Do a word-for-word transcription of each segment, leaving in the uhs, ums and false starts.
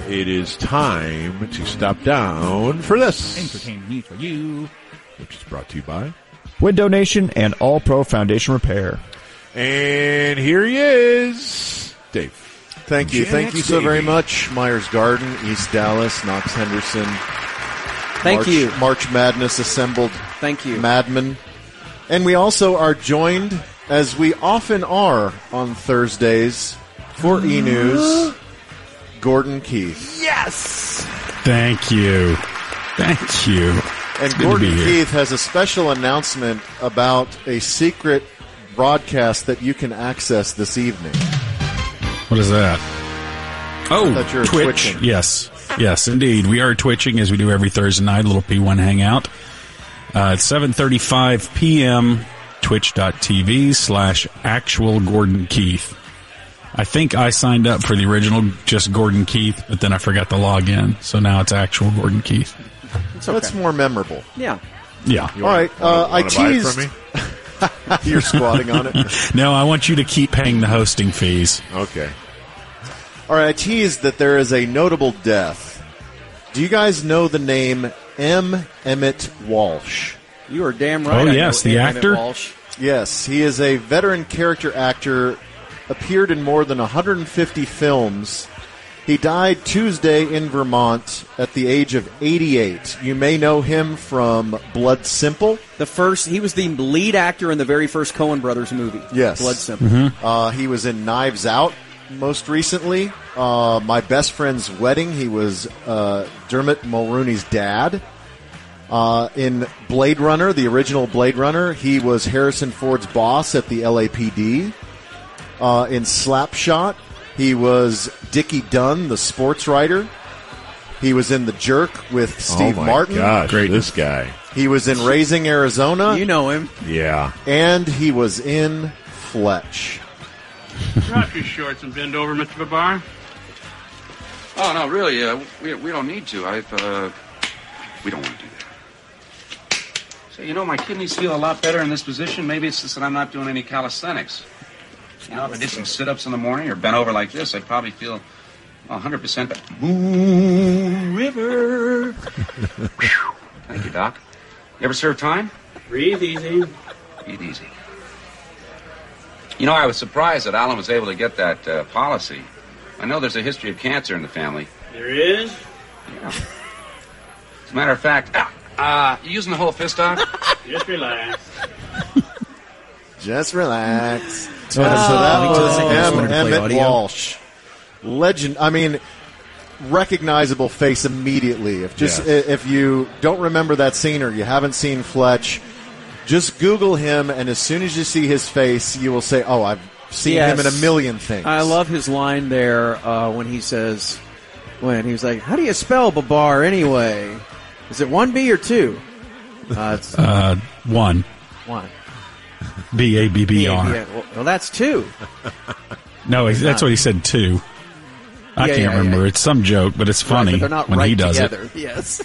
it is time to stop down for this. Entertainment news for you. Which is brought to you by Window Nation and All Pro Foundation Repair. And here he is, Dave. Thank you. Jax Thank you so Davey. very much. Myers Garden, East Dallas, Knox Henderson. Thank March, you. March Madness assembled. Thank you. Madmen. And we also are joined, as we often are on Thursdays, for E-News, Gordon Keith. Yes! Thank you. Thank you. And Good to Gordon be here. Keith has a special announcement about a secret broadcast that you can access this evening. What is that? Oh, That you're Twitch. twitching. Yes. Yes, indeed. We are twitching as we do every Thursday night, a little P one hangout. Uh, at seven thirty-five p.m., twitch.tv slash actual Gordon Keith. I think I signed up for the original just Gordon Keith, but then I forgot to log in. So now it's actual Gordon Keith. It's okay. That's more memorable. Yeah. Yeah. All right. Uh, I Wanna buy it teased. from me? You're squatting on it. No, I want you to keep paying the hosting fees. Okay. All right. I teased that there is a notable death. Do you guys know the name M. Emmett Walsh? You are damn right. Oh, I yes, know the Emmett actor? Walsh. Yes, he is a veteran character actor, appeared in more than one hundred fifty films. He died Tuesday in Vermont at the age of eighty-eight. You may know him from Blood Simple. The first, he was the lead actor in the very first Coen Brothers movie. Yes. Blood Simple. Mm-hmm. Uh, he was in Knives Out most recently. Uh, My Best Friend's Wedding, he was uh, Dermot Mulrooney's dad. Uh, in Blade Runner, the original Blade Runner, he was Harrison Ford's boss at the L A P D. Uh, in Slapshot, he was Dickie Dunn, the sports writer. He was in The Jerk with Steve oh my Martin. Gosh, Great. This guy. He was in Raising Arizona. You know him. Yeah. And he was in Fletch. Drop your shorts and bend over, Mister Babar. Oh, no, really, uh, we, we don't need to. I've, uh, we don't want to do that. So, you know, my kidneys feel a lot better in this position. Maybe it's just that I'm not doing any calisthenics. You know, if I did some sit-ups in the morning or bent over like this, I'd probably feel well, one hundred percent better. Moon River. Thank you, Doc. You ever serve time? Breathe easy. Breathe easy. You know, I was surprised that Alan was able to get that uh, policy. I know there's a history of cancer in the family. There is? Yeah. As a matter of fact, ah, uh, you using the whole fist, Doc? Just relax. Just relax. Oh, so that oh, was oh, M. oh, Emmett audio. Walsh. Legend. I mean, recognizable face immediately. If just Yes. if you don't remember that scene or you haven't seen Fletch, just Google him, and as soon as you see his face, you will say, "Oh, I've seen Yes. him in a million things." I love his line there uh, when he says, when he was like, how do you spell Babar anyway? Is it one B or two? Uh, it's Uh, one. one. B A B B R. Yeah, well, well, that's two. No, he- that's what he said, too. I Yeah, can't yeah, remember. yeah. It's some joke, but it's Right, funny but they're not when right he does together. it. Yes.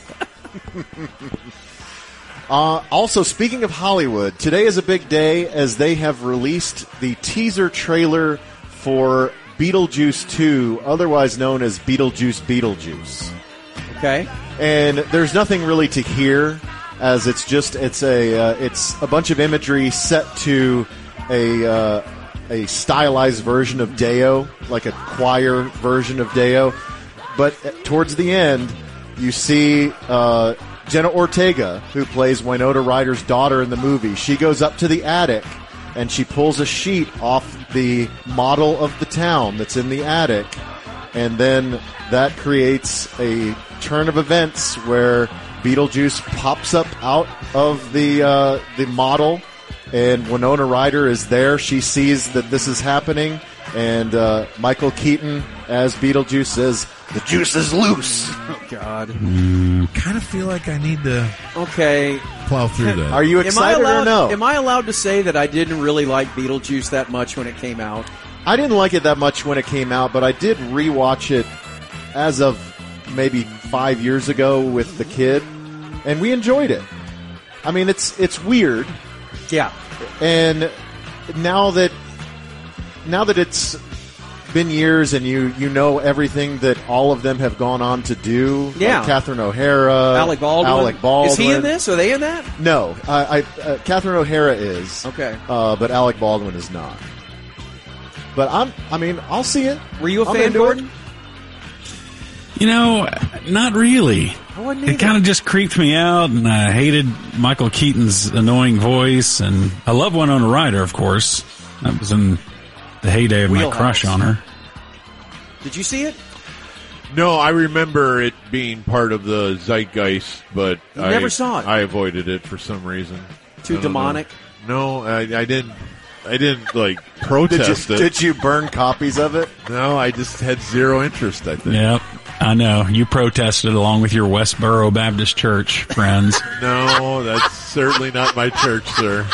Uh, also, speaking of Hollywood, today is a big day as they have released the teaser trailer for Beetlejuice two, otherwise known as Beetlejuice Beetlejuice. Okay. And there's nothing really to hear, as it's just it's a uh, it's a bunch of imagery set to a uh, a stylized version of Deo, like a choir version of Deo. But towards the end, you see uh, Jenna Ortega, who plays Winona Ryder's daughter in the movie. She goes up to the attic and she pulls a sheet off the model of the town that's in the attic, and then that creates a turn of events where Beetlejuice pops up out of the uh, the model, and Winona Ryder is there. She sees that this is happening, and uh, Michael Keaton as Beetlejuice says, "The juice is loose." Oh, God. Kind of feel like I need to Okay. plow through that. Are you Am I, excited allowed, or no? am I allowed to say that I didn't really like Beetlejuice that much when it came out? I didn't like it that much when it came out, but I did rewatch it as of maybe five years ago with the kid, and we enjoyed it. I mean, it's it's weird, Yeah. and now that now that it's been years, and you you know everything that all of them have gone on to do. Yeah. Like Catherine O'Hara, Alec Baldwin. Alec Baldwin. Is he in this? Are they in that? No, I, I uh, Catherine O'Hara is. Okay. uh, but Alec Baldwin is not. But I'm. I mean, I'll see it. Were you a I'm fan, into Gordon? it. You know, not really. I wasn't It either. kind of just creeped me out, and I hated Michael Keaton's annoying voice, and I love Winona Ryder, of course. That was in the heyday of Wheelhouse. my crush on her. Did you see it? No, I remember it being part of the zeitgeist, but You I never saw it. I avoided it for some reason. Too I don't know. demonic? No, I, I didn't. I didn't like Did you, protest it. did you burn copies of it? No, I just had zero interest. I think. Yep, I know. You protested along with your Westboro Baptist Church friends. No, that's certainly not my church, sir.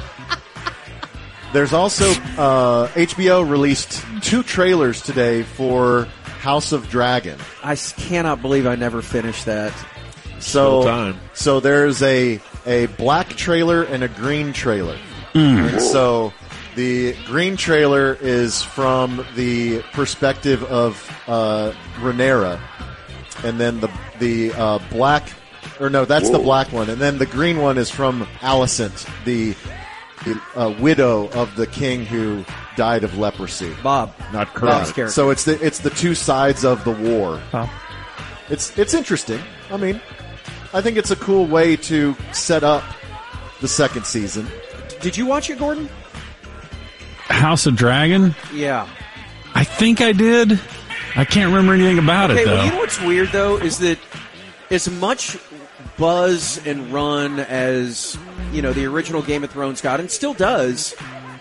There's also uh, H B O released two trailers today for House of Dragon. I s- cannot believe I never finished that. So, Still time. so there's a a black trailer and a green trailer. And so the green trailer is from the perspective of uh, Rhaenyra, and then the the uh, black, or no, that's the black one, and then the green one is from Alicent, the, the uh, widow of the king who died of leprosy. Bob. Not Bob's correct. character. So it's the it's the two sides of the war. Huh. It's it's interesting. I mean, I think it's a cool way to set up the second season. Did you watch it, Gordon? House of Dragon? Yeah. I think I did. I can't remember anything about Okay, it, though. well, you know what's weird, though, is that as much buzz and run as, you know, the original Game of Thrones got, and still does,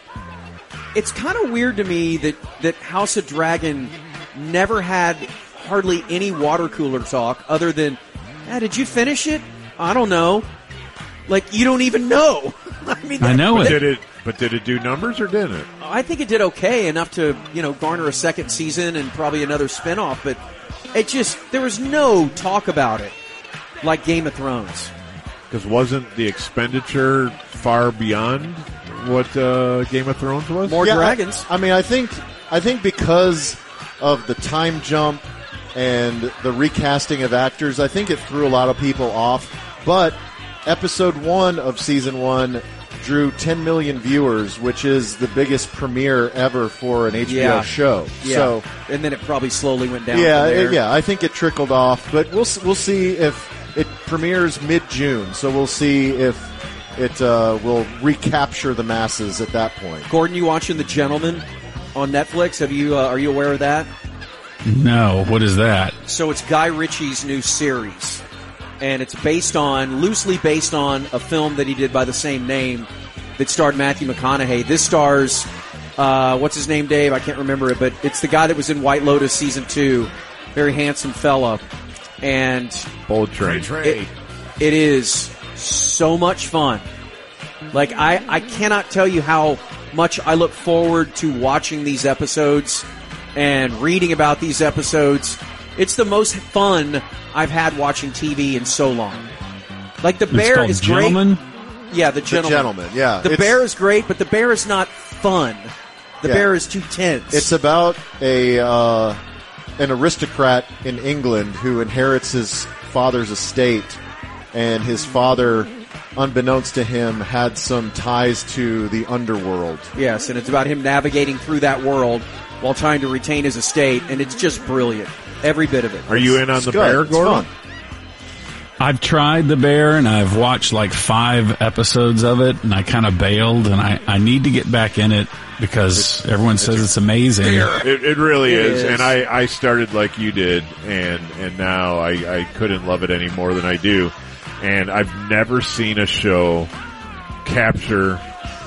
it's kind of weird to me that, that House of Dragon never had hardly any water cooler talk other than, ah, did you finish it? I don't know. Like, you don't even know. I mean, I know But it. did it? But did it do numbers or didn't it? I think it did okay enough to, you know, garner a second season and probably another spinoff, but it just, there was no talk about it like Game of Thrones. Because wasn't the expenditure far beyond what uh, Game of Thrones was? More Yeah, dragons. I, I mean, I think I think because of the time jump and the recasting of actors, I think it threw a lot of people off. But episode one of season one drew ten million viewers, which is the biggest premiere ever for an H B O Yeah. show. Yeah. So, and then it probably slowly went down. yeah, from there. it- yeah, I think it trickled off, but we'll s- we'll see if it premieres mid June. So we'll see if it uh, will recapture the masses at that point. Gordon, you watching The Gentleman on Netflix? Have you? Uh, are you aware of that? No, what is that? So it's Guy Ritchie's new series, and it's based on, loosely based on a film that he did by the same name that starred Matthew McConaughey. This stars, uh, what's his name, Dave? I can't remember it, but it's the guy that was in White Lotus season two. Very handsome fella. And Bold Train. it, it is so much fun. Like, I, I cannot tell you how much I look forward to watching these episodes and reading about these episodes. It's the most fun I've had watching T V in so long. Like, the It's bear called is Gentleman? great. Yeah, the The gentleman. Gentleman, yeah. The It's- bear is great, but the bear is not fun. The Yeah. bear is too tense. It's about a uh, an aristocrat in England who inherits his father's estate, and his father, unbeknownst to him, had some ties to the underworld. Yes, and it's about him navigating through that world while trying to retain his estate, and it's just brilliant. Every bit of it. Are you in on It's the good. bear, It's Gordon? fun. I've tried The Bear, and I've watched like five episodes of it, and I kind of bailed, and I, I need to get back in it because everyone says it's amazing. It, it really It is. is. And I, I started like you did, and and now I, I couldn't love it any more than I do. And I've never seen a show capture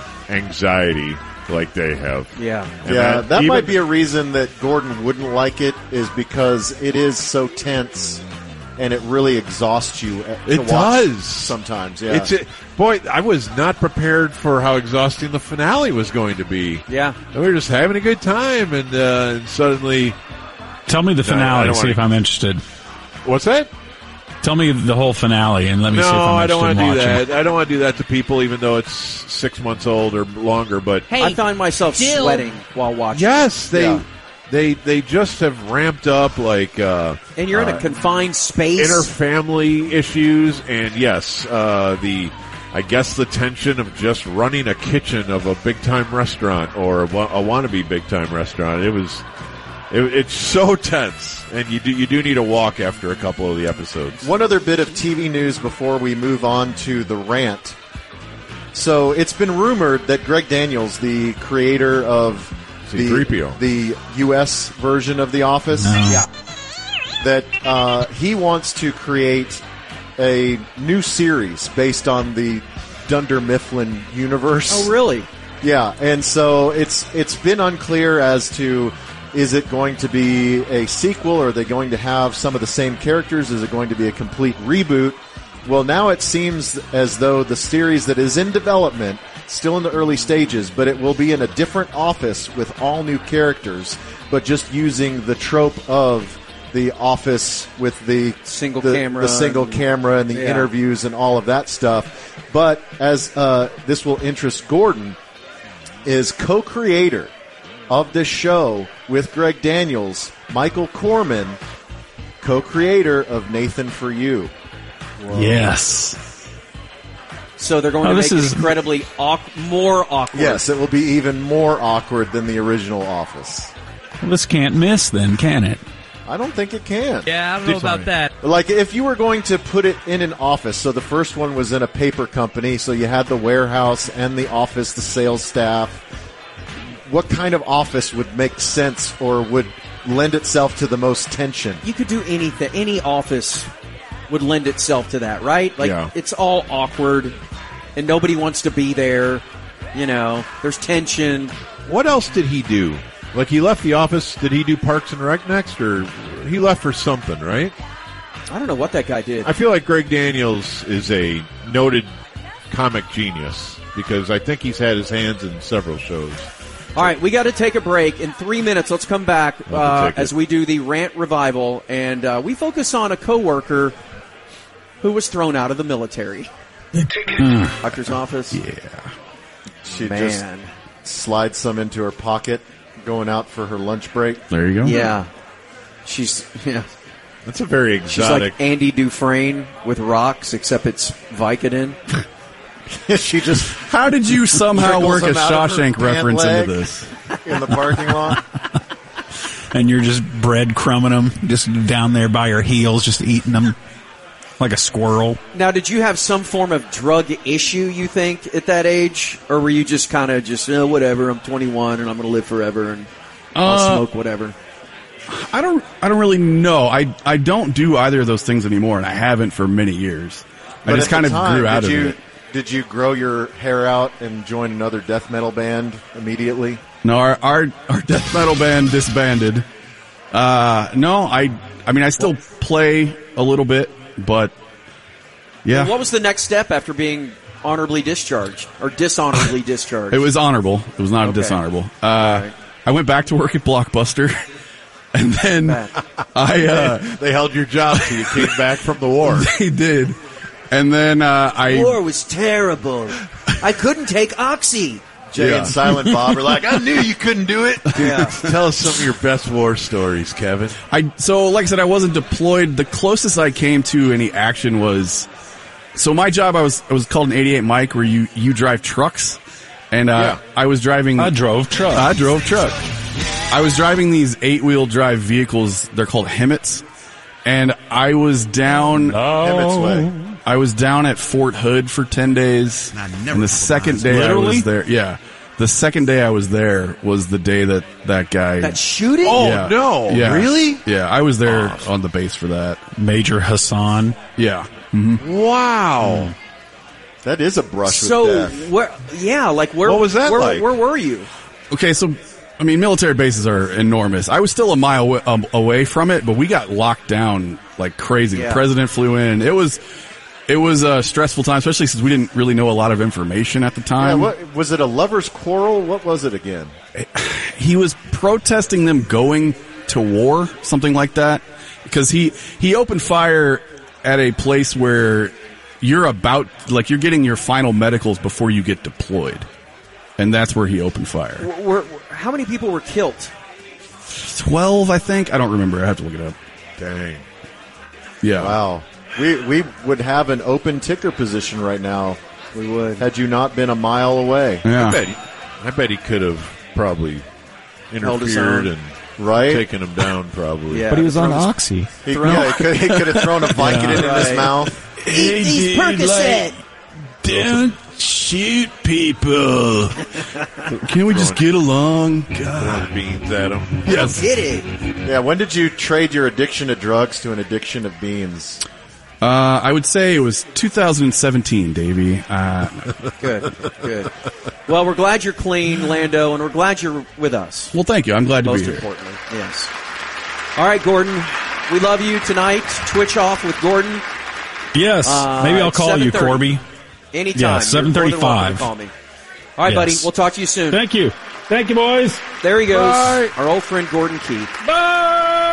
anxiety like they have. Yeah. And Yeah, that even- might be a reason that Gordon wouldn't like it, is because it is so tense and it really exhausts you uh, to It watch does. sometimes. Yeah, It's a, boy, I was not prepared for how exhausting the finale was going to be. Yeah. And we were just having a good time, and, uh, and suddenly, Tell me the No, I finale, don't see wanna- if I'm interested. what's that? Tell me the whole finale, and let me No, see if I'm I don't interested want in to do watching. that. I don't want to do that to people, even though it's six months old or longer. But I find myself Jill. sweating while watching. yes, they Yeah. they they just have ramped up like uh, And you're in uh, a confined space. inter-family issues, and yes, uh, the I guess the tension of just running a kitchen of a big-time restaurant or a, wa- a wannabe big-time restaurant. It was, it, it's so tense, and you do you do need a walk after a couple of the episodes. One other bit of T V news before we move on to the rant. So it's been rumored that Greg Daniels, the creator of C three P O. the, the U S version of The Office, Yeah. that uh, he wants to create a new series based on the Dunder Mifflin universe. Oh, really? Yeah, and so it's it's been unclear as to is it going to be a sequel, or are they going to have some of the same characters? Is it going to be a complete reboot? Well, now it seems as though the series that is in development, still in the early stages, but it will be in a different office with all new characters, but just using the trope of the office with the Single the, camera the single and- camera and the Yeah. interviews and all of that stuff. But as uh, this will interest Gordon, is co-creator of this show with Greg Daniels, Michael Corman, co-creator of Nathan For You. Yes. So they're going Oh, to this make is- it incredibly awk- more awkward. Yes, it will be even more awkward than the original Office. Well, this can't miss then, can it? I don't think it can. Yeah, I don't know about that. Like, if you were going to put it in an office, so the first one was in a paper company, so you had the warehouse and the office, the sales staff. What kind of office would make sense or would lend itself to the most tension? You could do anything. Any office would lend itself to that, right? Like, Yeah. it's all awkward, and nobody wants to be there. You know, there's tension. What else did he do? Like, he left the office. Did he do Parks and Rec next, or he left for something, right? I don't know what that guy did. I feel like Greg Daniels is a noted comic genius because I think he's had his hands in several shows. All right, we got to take a break. In three minutes, let's come back uh, take it. as we do the rant revival, and uh, we focus on a coworker who was thrown out of the military. Doctor's office. Yeah. She Man. just slides some into her pocket, going out for her lunch break. There you go. Yeah. She's yeah. That's a very She's exotic. like Andy Dufresne with rocks, except it's Vicodin. She just How did you somehow Trickles work a them out of her Shawshank pant reference leg. into this? in the parking lot. And you're just breadcrumbing them, just down there by your heels, just eating them like a squirrel. Now, did you have some form of drug issue, you think, at that age? Or were you just kind of just, oh, whatever, I'm twenty-one and I'm going to live forever and I'll Uh, smoke whatever? I don't. I don't really know. I I don't do either of those things anymore, and I haven't for many years. I But just at the kind of time, grew out did of you, it. Did you grow your hair out and join another death metal band immediately? No, our our, our death metal band disbanded. Uh, no, I. I mean, I still play a little bit, but yeah, What was the next step after being honorably discharged or dishonorably discharged? it was honorable. It was not Okay. dishonorable. Uh, I went back to work at Blockbuster, and then I. Uh, they held your job till you came back from the war. They did, and then uh, I. War was terrible. I couldn't take Oxy. Jay Yeah. and Silent Bob are like, I knew you couldn't do it. Yeah. Tell us some of your best war stories, Kevin. I so like I said, I wasn't deployed. The closest I came to any action was so my job. I was I was called an eighty-eight Mike, where you you drive trucks, and uh, I was driving. I drove truck. I drove truck. I was driving these eight wheel drive vehicles. They're called Hemmets, and I was down. Emmett's Way. I was down at Fort Hood for ten days. I never and the second day I Literally? was there, yeah, the second day I was there was the day that that guy. That shooting? Oh, yeah. no. Yeah. Really? Yeah, I was there on the base for that. Major Hassan. Yeah. Wow. That is a brush So, with death. where, yeah, like where, What was that where, like? where were you? Okay, so I mean, military bases are enormous. I was still a mile away, um, away from it, but we got locked down like crazy. Yeah. The president flew in. It was it was a stressful time, especially since we didn't really know a lot of information at the Yeah, time. what, was it a lover's quarrel? What was it again? He was protesting them going to war, something like that, because he he opened fire at a place where you're about like you're getting your final medicals before you get deployed, and that's where he opened fire. Were, were, how many people were killed? twelve, I think. I don't remember. I have to look it up. Dang. Yeah. Wow. We we would have an open ticker position right now. We would. Had you not been a mile away. Yeah. I bet he, I bet he could have probably Held his interfered own. and Right? taken him down probably. Yeah. But he was on Throws- Oxy. He, yeah, he could, he could have thrown a Vicodin in his Right. mouth. Hey, These Percocet. don't shoot people. Can we just get along? Throwing beans at him. Yes. Did it? Yeah, when did you trade your addiction to drugs to an addiction of beans? Uh, I would say it was two thousand seventeen, Davey. Uh, Good. Good. Well, we're glad you're clean, Lando, and we're glad you're with us. well, thank you. I'm glad to Most be here. importantly, yes. All right, Gordon. We love you tonight. Twitch off with Gordon. Yes. Uh, Maybe I'll call you, seven thirty. Corby. Anytime. Yeah, You're seven more than welcome to thirty-five. Call me. All right, Yes. buddy. We'll talk to you soon. Thank you. Thank you, boys. There he goes. Bye. Our old friend Gordon Keith. Bye.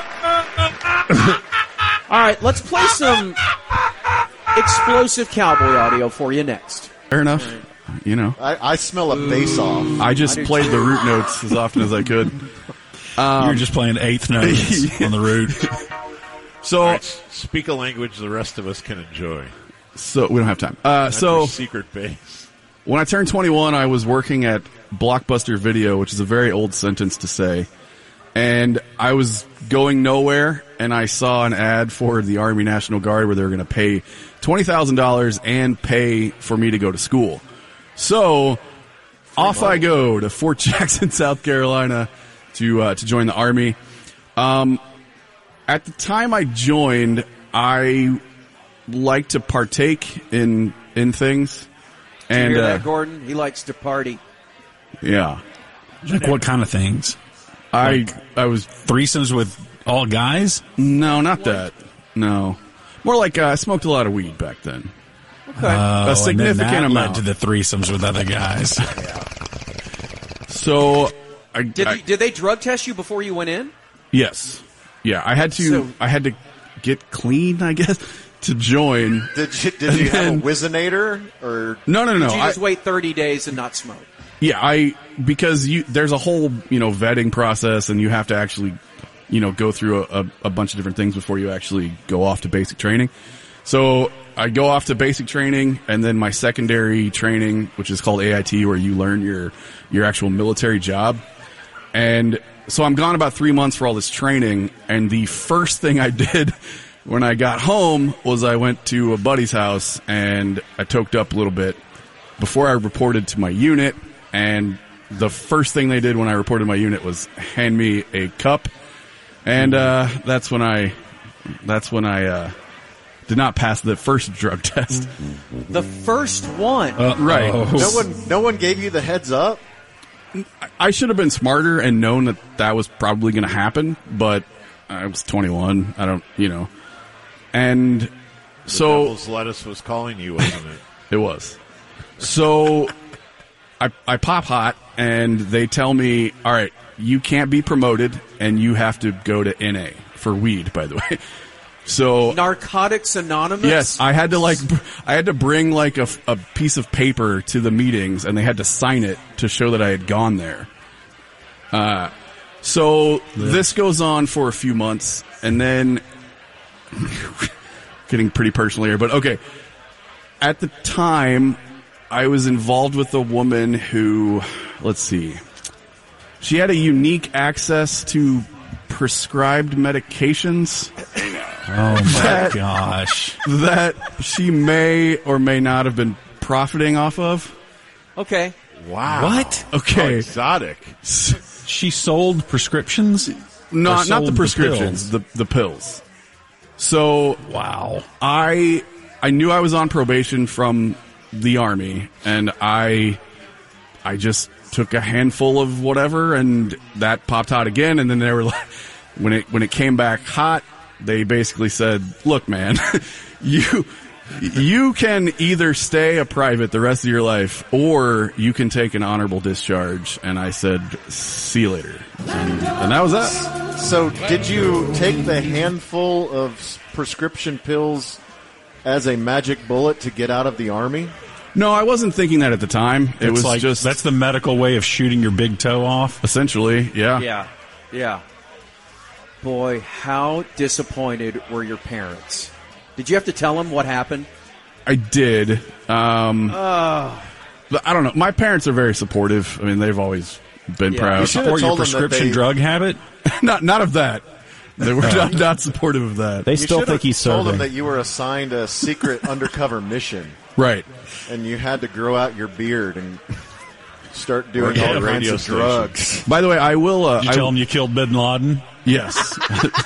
All right, let's play some explosive cowboy audio for you next. Fair enough. You know, I, I smell a face off. I just played the root notes as often as I could. you were just playing eighth notes on the root. So, All right, speak a language the rest of us can enjoy. so we don't have time. Uh, That's so your secret base. when I turned twenty-one, I was working at Blockbuster Video, which is a very old sentence to say. And I was going nowhere, and I saw an ad for the Army National Guard where they were going to pay twenty thousand dollars and pay for me to go to school. So off I go to Fort Jackson, South Carolina, to uh, to join the Army. Um, at the time I joined, I like to partake in in things, Did you and hear uh, that, Gordon? He likes to party. yeah, Like what kind of things? I I was Threesomes with all guys? no, not that, no, more like uh, I smoked a lot of weed back then. Okay. Oh, and then significant that amount. led to the threesomes with other guys. So I did, I- you, did they drug test you before you went in? yes, yeah, I had to So- I had to get clean, I guess, to join. Did you, did you have a And then- Whizzinator? Or No, no, no, Did no. you I, just wait thirty days and not smoke? yeah, I because you there's a whole you know vetting process, and you have to actually you know go through a, a, a bunch of different things before you actually go off to basic training. So I go off to basic training, and then my secondary training, which is called A I T, where you learn your your actual military job. And so I'm gone about three months for all this training, and the first thing I did when I got home was I went to a buddy's house and I toked up a little bit before I reported to my unit. And the first thing they did when I reported to my unit was hand me a cup, and uh, that's when I that's when I uh, did not pass the first drug test. The first one. Right. no one no one gave you the heads up? I should have been smarter and known that that was probably going to happen, but I was twenty-one. I don't, you know. And The so devil's lettuce was calling you, wasn't it? it was. So I I pop hot, and they tell me, "All right, you can't be promoted, and you have to go to N A for weed." By the way, so Narcotics Anonymous? yes, I had to like, br- I had to bring like a, a piece of paper to the meetings, and they had to sign it to show that I had gone there. Uh, so this goes on for a few months, and then getting pretty personal here, but okay. At the time, I was involved with a woman who, let's see, she had a unique access to prescribed medications Oh my That- gosh. that she may or may not have been profiting off of. Okay. Wow. What? Okay. How exotic. She sold prescriptions? Not Or not the sold prescriptions, pills? the the pills. So Wow. I I knew I was on probation from the Army, and I I just took a handful of whatever, and that popped hot again. And then they were like, when it when it came back hot, they basically said, "Look, man, you you can either stay a private the rest of your life, or you can take an honorable discharge." And I said, "See you later," and, and that was that. So, did you take the handful of s- prescription pills as a magic bullet to get out of the Army? No, I wasn't thinking that at the time. It It's was like, just that's the medical way of shooting your big toe off. essentially, yeah. Yeah. Yeah. Boy, how disappointed were your parents? Did you have to tell them what happened? I did. Um, Oh. but I don't know. My parents are very supportive. I mean, they've always been Yeah. proud. You Support your prescription drug habit? not, not of that. They were not, not supportive of that. They You still should think have he's told serving. them that you were assigned a secret undercover mission, Right. and you had to grow out your beard and start doing Work at all a kinds radio of station. drugs. By the way, I will. Uh, Did you I, tell him you killed Bin Laden? Yes.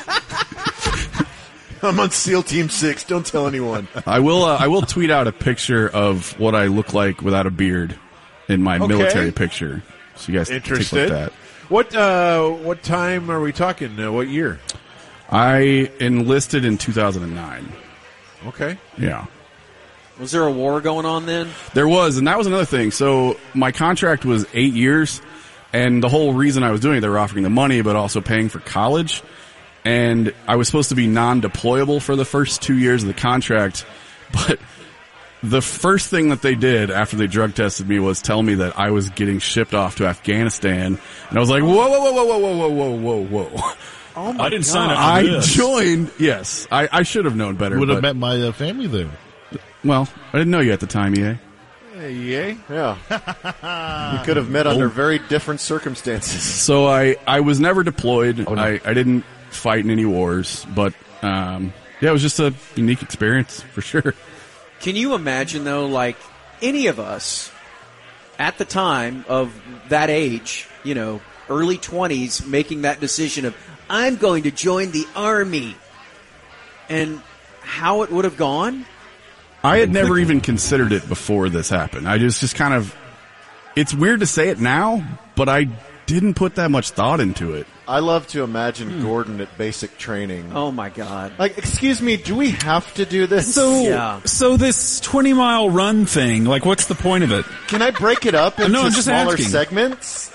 I'm on SEAL Team Six. Don't tell anyone. I will. Uh, I will tweet out a picture of what I look like without a beard in my Okay. military picture, so you guys can take a look Interested? at that. What uh, what time are we talking? Uh, what year? I enlisted in two thousand nine. Okay. Yeah. Was there a war going on then? There was, and that was another thing. So my contract was eight years, and the whole reason I was doing it, they were offering the money, but also paying for college. And I was supposed to be non-deployable for the first two years of the contract, but the first thing that they did after they drug tested me was tell me that I was getting shipped off to Afghanistan. And I was like, whoa, whoa, whoa, whoa, whoa, whoa, whoa, whoa, whoa. Oh my I didn't God. sign up for I this. joined, yes. I, I should have known better. Would have but- met my uh, family there. Well, I didn't know you at the time, E A. Hey, yay. Yeah. You could have met under very different circumstances. So I, I was never deployed. I, I didn't fight in any wars, but um, yeah, it was just a unique experience for sure. Can you imagine, though, like any of us at the time of that age, you know, early twenties, making that decision of, I'm going to join the Army, and how it would have gone? I had never even considered it before this happened. I just, just kind of, it's weird to say it now, but I didn't put that much thought into it. I love to imagine Gordon at basic training. Oh, my God. Like, excuse me, do we have to do this? So, Yeah. so this twenty mile run thing, like, what's the point of it? Can I break it up into No, I'm just smaller asking. segments?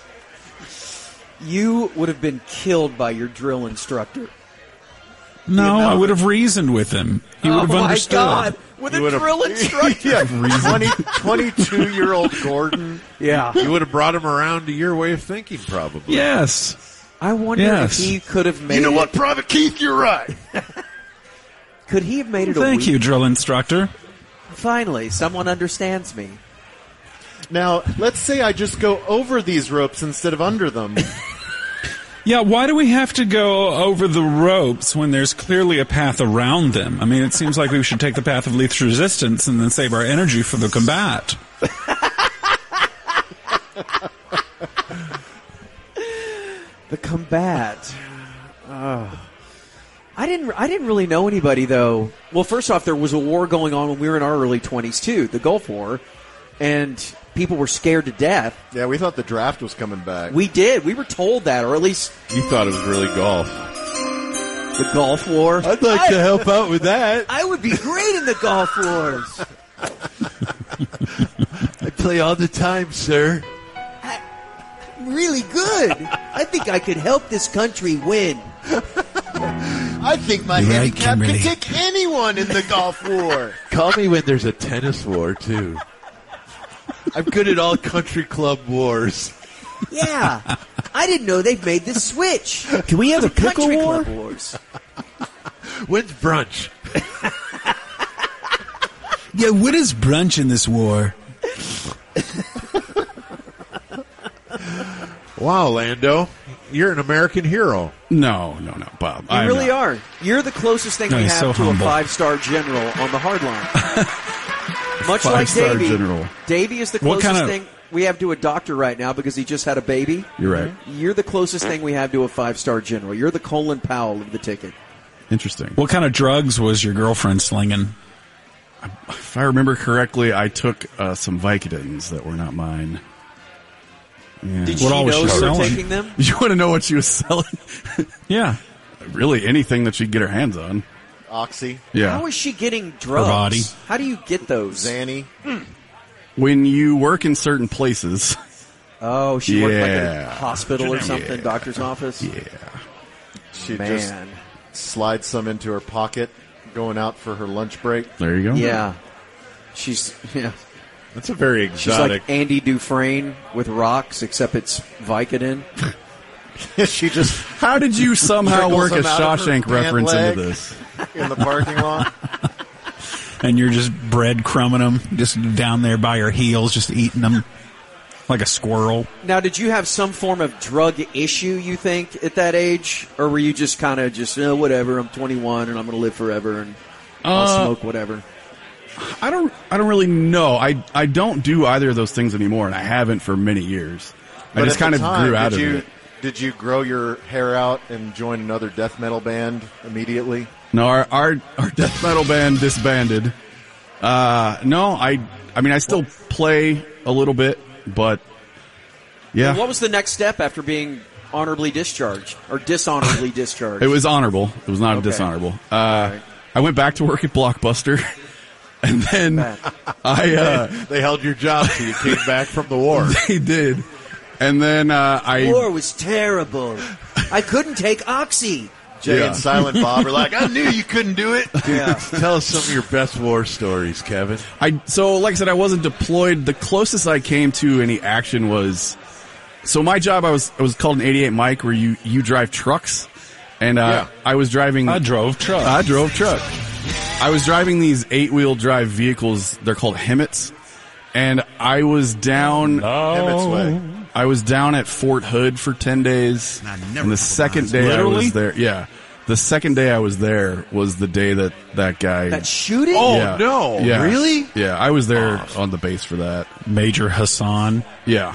You would have been killed by your drill instructor. No, You know- I would have reasoned with him. He would Oh, have my understood. God. With You a would have- drill instructor? Yeah, twenty, twenty-two-year-old Gordon. Yeah. You would have brought him around to your way of thinking, probably. Yes. I wonder Yes. if he could have made You know it- what, Private Keith? You're right. Could he have made it a Thank week? you, drill instructor. Finally, someone understands me. Now, let's say I just go over these ropes instead of under them. Yeah, why do we have to go over the ropes when there's clearly a path around them? I mean, it seems like we should take the path of least resistance and then save our energy for the combat. The combat. Uh, I didn't. I didn't really know anybody though. Well, first off, there was a war going on when we were in our early twenties too, the Gulf War, and people were scared to death. Yeah, we thought the draft was coming back. We did. We were told that, or at least You thought it was really golf. the Gulf War. I'd like I, to help out with that. I would be great in the Gulf Wars. I play all the time, sir. I'm really good. I think I could help this country win. I think my You're right, handicap Kimberly. can take anyone in the Gulf War. Call me when there's a tennis war, too. I'm good at all country club wars. Yeah, I didn't know they've made this switch. Can we have a pickle Country war? Club Wars. When's brunch? Yeah, what is brunch in this war? Wow, Lando. You're an American hero. No, no, no, Bob. You I'm really not. are. You're the closest thing No, we he's have so to humble. a five-star general on the hard line. Much like Five-star Davey. general. Davey is the What closest kind of- thing we have to a doctor right now because he just had a baby. You're right. You're the closest thing we have to a five-star general. You're the Colin Powell of the ticket. Interesting. What kind of drugs was your girlfriend slinging? If I remember correctly, I took uh, some Vicodins that were not mine. Yeah. Did What she all was know she you were selling? taking them? You want to know what she was selling? Yeah. Really, anything that she could get her hands on. Oxy, Yeah. How is she getting drugs? body. How do you get those? Zanny. When you work in certain places, Oh, she worked like at a Yeah. hospital or something, Yeah. doctor's office? yeah. She Man. just slides some into her pocket, going out for her lunch break. There you go. Yeah. She's yeah. That's a very She's exotic. like Andy Dufresne with rocks, except it's Vicodin. she just How did you somehow trickles work a them out of her Shawshank pant reference leg into this? in the parking lot? And you're just breadcrumbing them, just down there by your heels, just eating them like a squirrel. Now, did you have some form of drug issue, you think, at that age? Or were you just kind of just, oh, whatever, I'm twenty-one and I'm going to live forever and I'll Uh, smoke whatever? I don't. I don't really know. I I don't do either of those things anymore, and I haven't for many years. I But just at kind the of time, grew out did of you, it. Did you grow your hair out and join another death metal band immediately? No, our our, our death metal band disbanded. Uh, no, I. I mean, I still play a little bit, but yeah, What was the next step after being honorably discharged or dishonorably discharged? it was honorable. It was not Okay. dishonorable. Uh, I went back to work at Blockbuster, and then I. Uh, They held your job till you came back from the war. they did, and then uh, I. War was terrible. I couldn't take Oxy. Jay Yeah. and Silent Bob are like, I knew you couldn't do it. Yeah. Tell us some of your best war stories, Kevin. I so like I said, I wasn't deployed. The closest I came to any action was so my job. I was I was called an eighty-eight Mike, where you you drive trucks, and uh, Yeah. I was driving. I drove truck. I drove truck. I was driving these eight wheel drive vehicles. They're called Hemmets, and I was down. Emmett's Way. I was down at Fort Hood for ten days, I never and the second day I Literally? was there, yeah, the second day I was there was the day that that guy. That shooting? Oh, yeah, no. yeah, Really? Yeah, I was there on the base for that. Major Hassan. Yeah,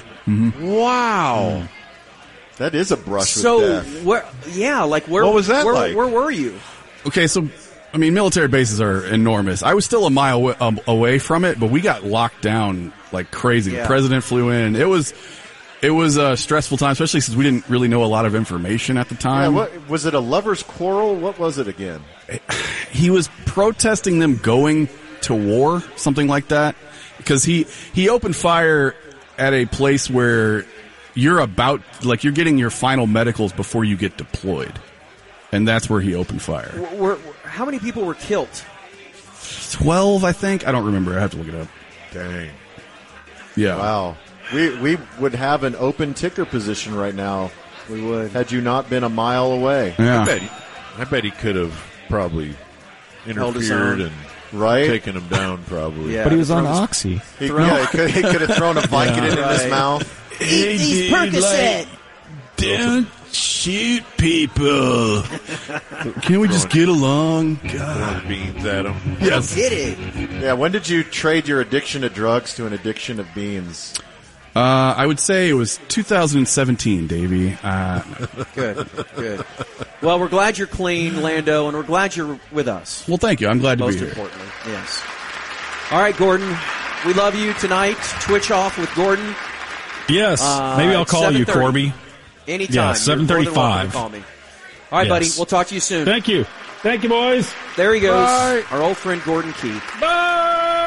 Wow. That is a brush So, with death. where, yeah, like where What was that where, like? Where were you? okay, so I mean, military bases are enormous. I was still a mile away, um, away from it, but we got locked down like crazy. Yeah. The president flew in. It was. It was a stressful time, especially since we didn't really know a lot of information at the Yeah, time. what, was it a lover's quarrel? What was it again? He was protesting them going to war, something like that, because he he opened fire at a place where you're about like you're getting your final medicals before you get deployed, and that's where he opened fire. Were, were, how many people were killed? Twelve, I think. I don't remember. I have to look it up. Dang. Yeah. Wow. We we would have an open ticker position right now. We would. Had you not been a mile away. I Yeah. bet, he, I bet he could have probably Held his interfered own. and Right? taken him down, probably. Yeah. But he was on Throw his- Oxy. He, yeah, he could, he could have thrown a Vicodin in his Right. mouth. Eat these Percocet. Don't shoot people. Can we just get along? Throwing beans at him. Yes. Did it? Yeah, when did you trade your addiction to drugs to an addiction of beans? Uh, I would say it was two thousand seventeen, Davey. Uh, Good. Good. Well, we're glad you're clean, Lando, and we're glad you're with us. well, thank you. I'm glad to Most be here. importantly, yes. All right, Gordon. We love you tonight. Twitch off with Gordon. Yes. Uh, Maybe I'll call you, seven thirty. Corby. Anytime. Yeah, You're seven more than welcome thirty-five. to Call me. All right, Yes. buddy. We'll talk to you soon. Thank you. Thank you, boys. There he goes. Bye. Our old friend Gordon Keith. Bye.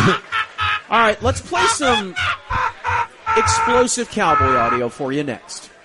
All right, let's play some explosive cowboy audio for you next.